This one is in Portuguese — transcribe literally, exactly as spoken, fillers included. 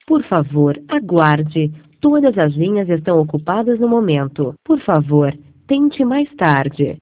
Por favor, aguarde. Todas as linhas estão ocupadas no momento. Por favor, tente mais tarde.